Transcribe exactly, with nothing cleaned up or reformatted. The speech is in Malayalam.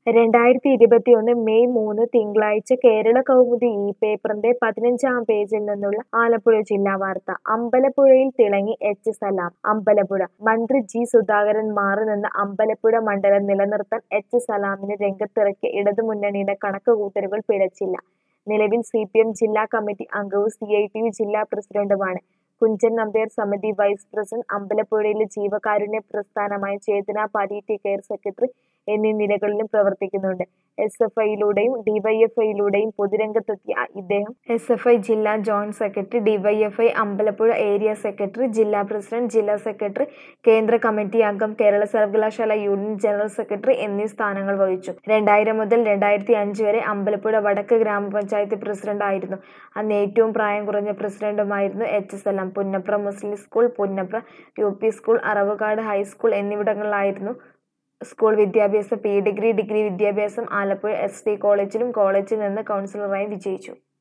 രണ്ടായിരത്തി ഇരുപത്തിയൊന്ന് മെയ് മൂന്ന് തിങ്കളാഴ്ച കേരള കൗമുദി ഈ പേപ്പറിന്റെ പതിനഞ്ചാം പേജിൽ നിന്നുള്ള ആലപ്പുഴ ജില്ലാ വാർത്ത. അമ്പലപ്പുഴയിൽ തിളങ്ങി എച്ച് സലാം. അമ്പലപ്പുഴ മന്ത്രി ജി സുധാകരൻ മാറിനിന്ന അമ്പലപ്പുഴ മണ്ഡലം നിലനിർത്താൻ എച്ച് സലാമിനെ രംഗത്തിറക്കിയ ഇടതുമുന്നണിയുടെ കണക്കുകൂട്ടലുകൾ പിഴച്ചില്ല. നിലവിൽ സി പി എം ജില്ലാ കമ്മിറ്റി അംഗവും സി ഐ ടി യു ജില്ലാ പ്രസിഡന്റുമാണ്. കുഞ്ചൻ നമ്പ്യാർ സമിതി വൈസ് പ്രസിഡന്റ്, അമ്പലപ്പുഴയിലെ ജീവകാരുണ്യ പ്രസ്ഥാനമായ ചേതന പാലിയേറ്റീവ് കെയർ സെക്രട്ടറി എന്നീ നിലകളിലും പ്രവർത്തിക്കുന്നുണ്ട്. എസ് എഫ് ഐയിലൂടെയും ഡിവൈഎഫ്ഐയിലൂടെയും പൊതുരംഗത്തെത്തിയ ഇദ്ദേഹം എസ് എഫ് ഐ ജില്ലാ joint secretary, DYFI Ambalappuzha area secretary, ജില്ലാ പ്രസിഡന്റ്, ജില്ലാ സെക്രട്ടറി, കേന്ദ്ര കമ്മിറ്റി അംഗം, കേരള സർവകലാശാല യൂണിയൻ ജനറൽ സെക്രട്ടറി എന്നീ സ്ഥാനങ്ങൾ വഹിച്ചു. രണ്ടായിരം മുതൽ രണ്ടായിരത്തി അഞ്ച് വരെ അമ്പലപ്പുഴ വടക്ക് ഗ്രാമപഞ്ചായത്ത് പ്രസിഡന്റ് ആയിരുന്നു. അന്ന് ഏറ്റവും പ്രായം കുറഞ്ഞ പ്രസിഡന്റുമായിരുന്നു എച്ച് സലാം. പുന്നപ്ര മുസ്ലിം school, Punnapra U P school, Aravukad high school എന്നിവിടങ്ങളിലായിരുന്നു സ്കൂൾ വിദ്യാഭ്യാസം. പി ഡിഗ്രി, ഡിഗ്രി വിദ്യാഭ്യാസം ആലപ്പുഴ എസ് ഡി കോളേജിലും കോളേജിൽ നിന്ന് കൗൺസിലറായി വിജയിച്ചു.